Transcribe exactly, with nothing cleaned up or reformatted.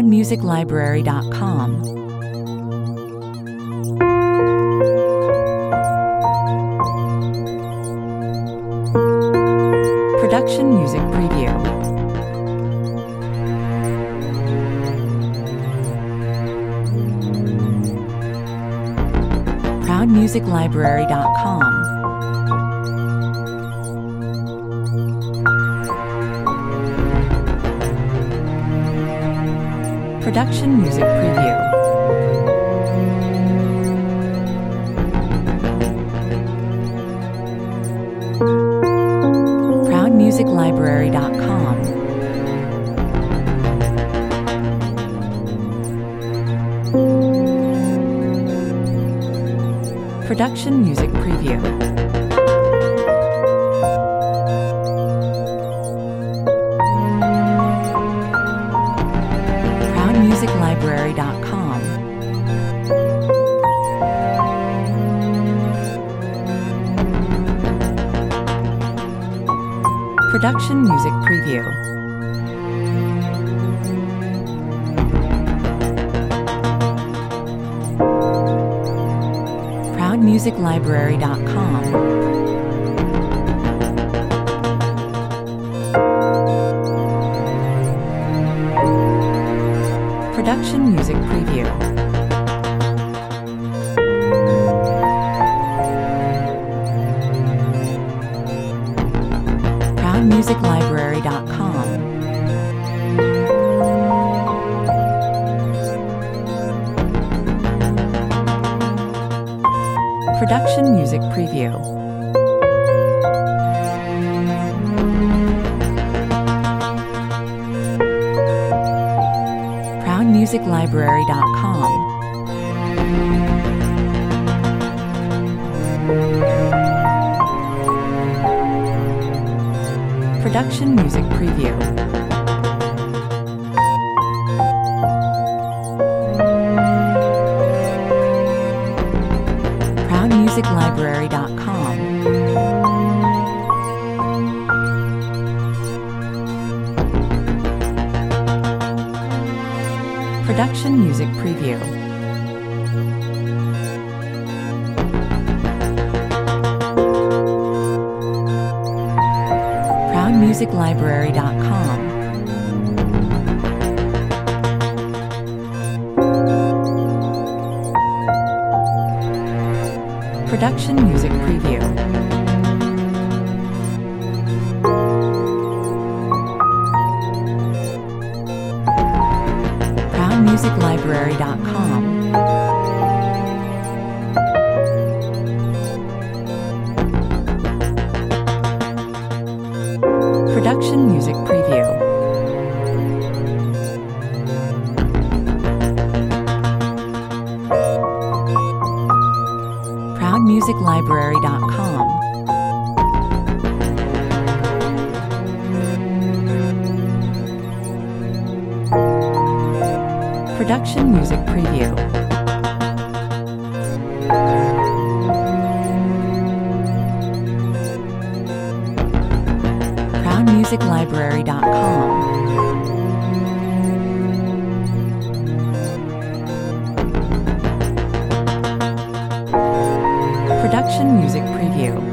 proud music library dot com. Production Music Preview. proud music library dot com. Production Music Preview. proud music library dot com. Production Music Preview. proud music library dot com. Production Music Preview. proud music library dot com. Production Music Preview. proud music library dot com. Production Music Preview. proud music library dot com. Production Music Preview. proud music library dot com. Production Music Preview. proud music library dot com. Production Music Preview. proud music library dot com. Production Music Preview. proud music library dot com. Production Music Preview. proud music library dot com. Production Music Preview.